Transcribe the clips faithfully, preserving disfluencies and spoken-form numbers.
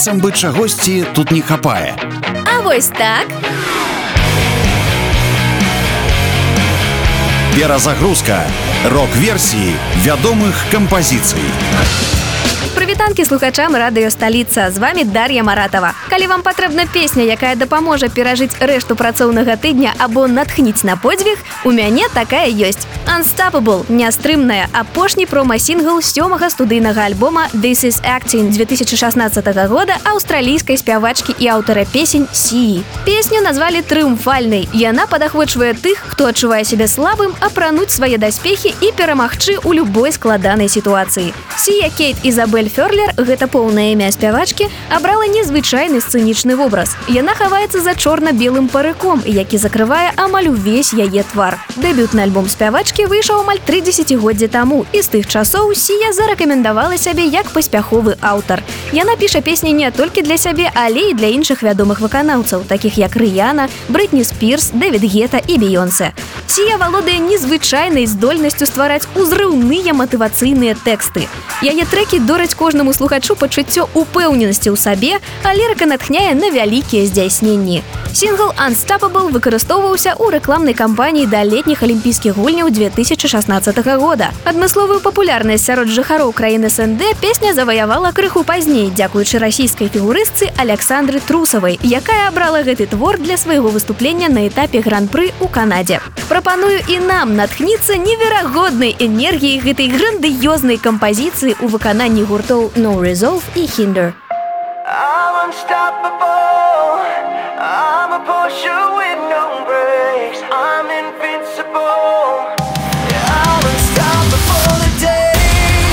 Часам бы чагосьці тут не хапае. А вось так. Перазагрузка. Рок-версіі вядомых кампазіцый. Прывітанкі слухачам радыё Сталіца. З вами Дар'я Маратова. Калі вам патрэбна песня, якая дапаможа перажыць рэшту працоўнага тыдня або натхніць на подзвіг, у мяне такая ёсць. Unstoppable, нястрымная, апошні прома-сінгл сёмага студыйнага альбома This is Acting две тысячи шаснаццатага года аўстралійскай спявачкі і аўтара песень Сіі. Песню назвалі трыумфальнай. Яна падахвочвае тых, хто адчувае сябе слабым, апрануць свае даспехі і перамагчы ў любой складанай сітуацыі. Сія Кейт Ізабель Фёрлер, гэта поўнае імя спявачкі, абрала незвычайны сцэнічны вобраз. Яна хаваецца за чорна-белым парыком, які закрывае амаль увесь яе твар. Дэбютны альбом спявачкі выйшаў амаль тры дзесяцігоддзі таму, і з тых часоў Сія зарэкамендавала сябе як паспяховы аўтар. Яна піша песні не толькі для сябе, але і для іншых вядомых выканаўцаў, такіх як Рыяна, Брытні Спірс, Дэвід Гета і Бейонсе. Сія валодае незвычайнай здольнасцю ствараць узрыўныя матывацыйныя тэксты. Яе трэкі дораць кожнаму слухачу пачуццё упэўненасці ў сабе, а лірыка натхняе на вялікія здзяйсненні. Сінгл Unstoppable выкарыстоўваўся ў рэкламнай кампаніі да летніх алімпійскіх гульняў две тысячи шаснаццатага года. Адмысловую папулярнасць сярод жыхароў краін СНД песня заваявала крыху пазней, дзякуючы расійскай фігурыстцы Александры Трусавай, якая абрала гэты твор для свайго выступлення на этапе гран-пры ў Канадзе. Прапаную і нам натхніцца неверагоднай энергіяй гэтай грандыёзнай кампазіцыі ў выкананні гуртоў No Resolve і Hinder. I'm unstoppable. I'm a Porsche with no brakes. I'm invincible. Yeah, I'm unstoppable today.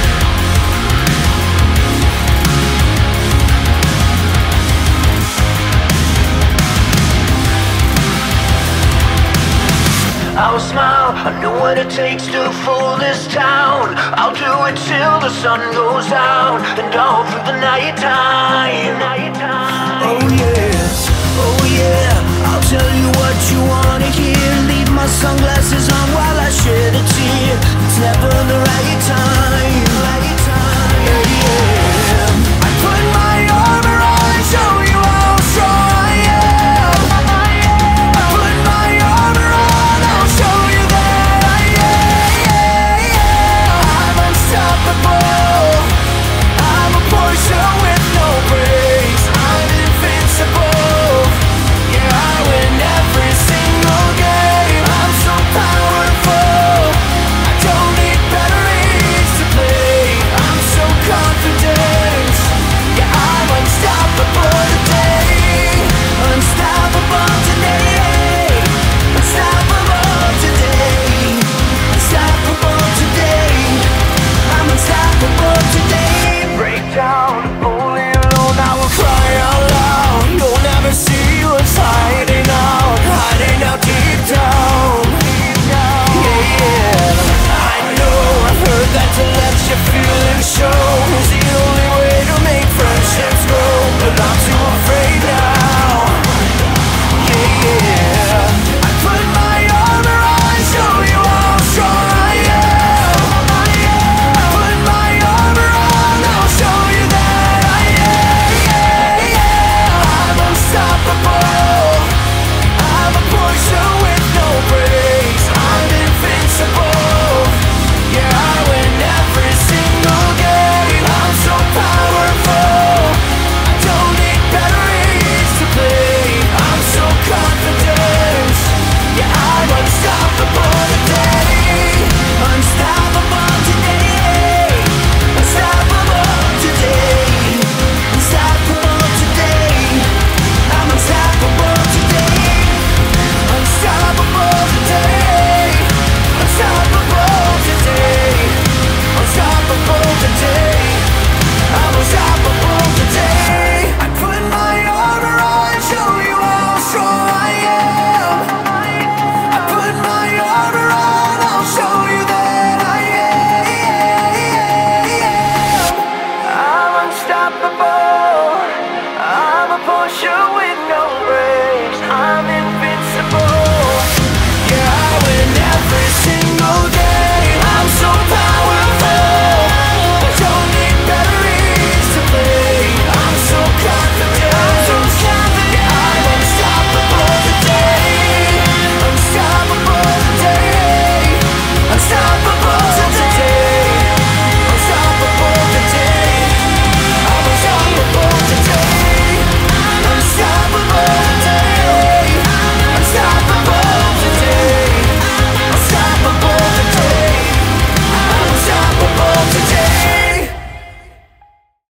I'll smile, I know what it takes to fool this town. I'll do it till the sun goes down and all through the night time. Oh yes, oh yeah, I'll tell you what you wanna hear. Leave my sunglasses on while I shed a tear. It's never the right time, right time, yeah, yeah. I put my armor on and show you how strong I am. I put my armor on, I'll show you that I am. I'm unstoppable.